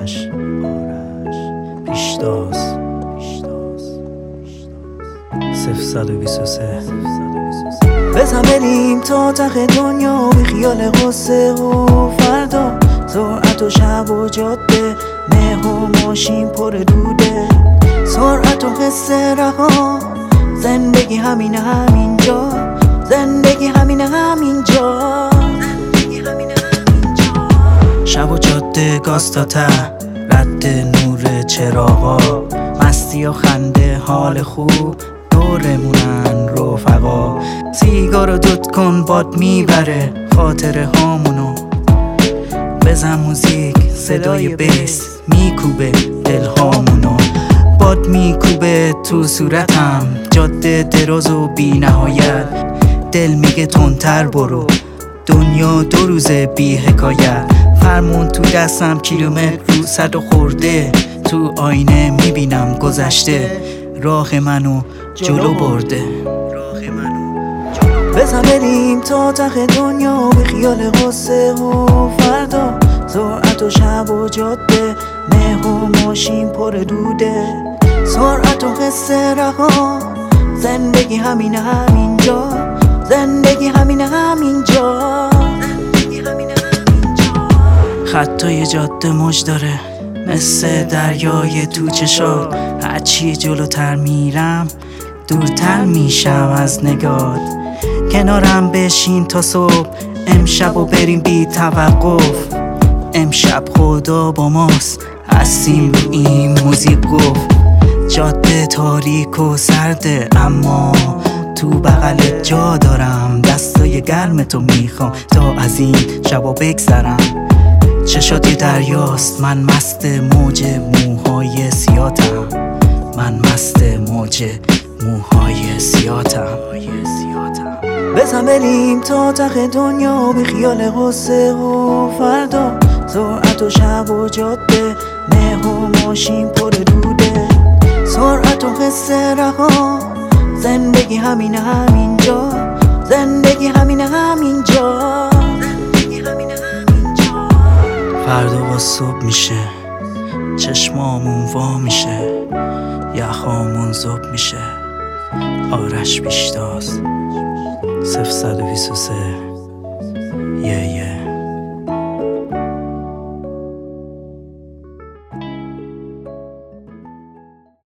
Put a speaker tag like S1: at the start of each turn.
S1: آرش پیشتاز 023 بزن بریم تا ته دنیا بی خیال غصه و فردا، سرعت و شب و جاده، مه و ماشین پر دوده، سرعت و حس رها، زندگی همینه همینجا، زندگی همینه همینجا، شب و جاده گاز تا ته، رد نور چراغا، مستی و خنده حال خوب دورمونن رفقا، سیگارو دود کن باد میبره خاطره هامونو، بزن موزیک صدای بیس میکوبه دل هامونو، باد میکوبه تو صورتم، جاده دراز و بی نهایت، دل میگه تندتر برو، دنیا 2 روز بی حکایت، فرمون تو دستم کیلومتر رو 100 خورده، تو آینه میبینم گذشته، راه منو جلو برده، بزن بریم تا ته دنیا بی خیال غصه و فردا، سرعت و شب و جاده، مه و ماشین پر دوده، سرعت و حس رها، زندگی همینه همینجا، زندگی همینه همینجا، خطای جاده موج داره مثل دریای تو چشات، هرچی جلوتر میرم دورتر میشم از نگات، کنارم بشین تا صبح، امشب و بریم بی توقف، امشب خدا با ماست، هستیم رو این موزیک گفت، جاده تاریک و سرده اما تو بغلت جا دارم، دستای گرم تو میخوام تا از این شبا بگذرم، چشات یه دریاست، من مست موج موهای سیاتم، من مست موج موهای سیاتم، بزن بریم تا ته دنیا بی خیال غصه و فردا، سرعت و شب و جاده، مه و ماشین پر دوده، سرعت و حس رها، زندگی همینه همینجا، زندگی همینه همینجا، فردا با صبح میشه، چشمامون وا میشه، یخامون زوب میشه، آرش پیشتاز 023